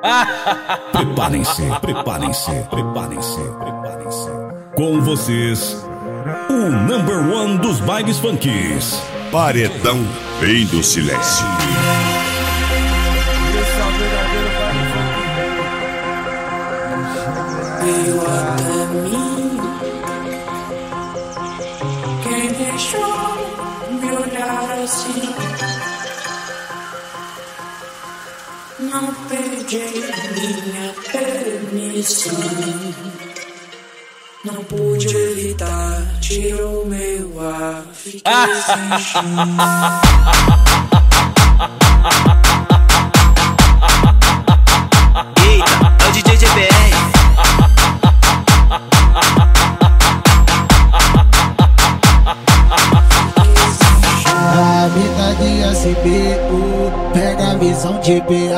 Preparem-se, preparem-se, preparem-se, preparem-se. Com vocês, o number one dos bailes funkies. Paredão Rei do Silêncio. Veio até mim, quem deixou me olhar assim. Não pedi minha permissão, não pude evitar, tirou meu ar, fiquei sem chão. Eita, é o DJ GBR. A vida de SBU, pega a visão de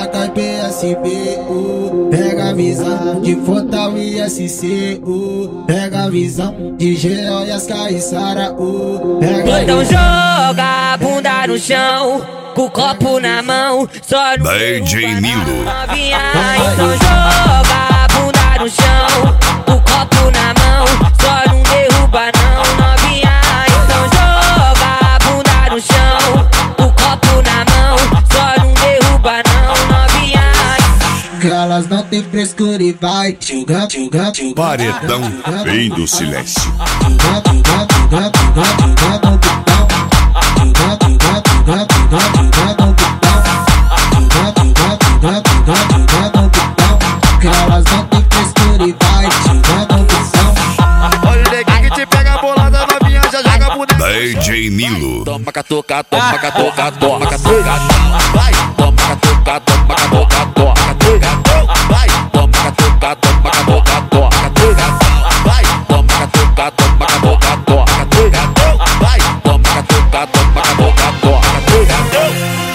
BHBSBU, pega a visão de Fortal e SCU, pega a visão de GO e as Caissara U. Então joga a bunda no chão, com o copo na mão, só no DJ Nilo. novinha. Então joga a bunda no chão, com o copo na mão, só não derruba não, novinha. Então joga a bunda no chão, com o copo na mão, só não derruba não, novinha. Que elas não tem frescura e vai tchuga, tchuga, tchuga. Paredão Rei do Silêncio. Tchuga, tchuga, tchuga, tchuga, tchuga no botão. Tchuga, tchuga, tchuga, tchuga, tchuga no botão. Tchuga, tchuga, tchuga, tchuga, tchuga no botão. Que elas não tem frescura e vai tchuga no botão. Olha o neguinho que te pega a bolada, novinha já joga a bunda. DJ Nilo. Toma catuca, toma catuca, toma catuca. Vai, toma catuca, toma catuca, toma catuca. Vai, toma catuca, toma catuca, toma catuca. Vai, toma catuca, toma catuca, toma catuca. Vai, toma catuca, toma catuca, toma catuca.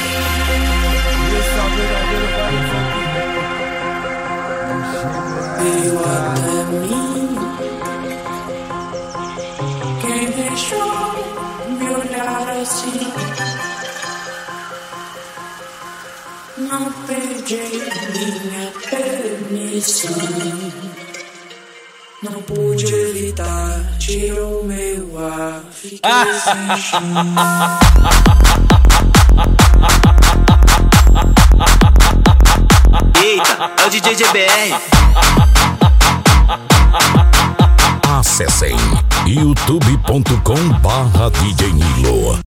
Veio até mim, quem deixou me olhar assim. Não pedi minha permissão, não pude evitar, tirou meu ar, fiquei sem chão. Eita, é o DJ GBR. Acessem youtube.com/DJ Nilo.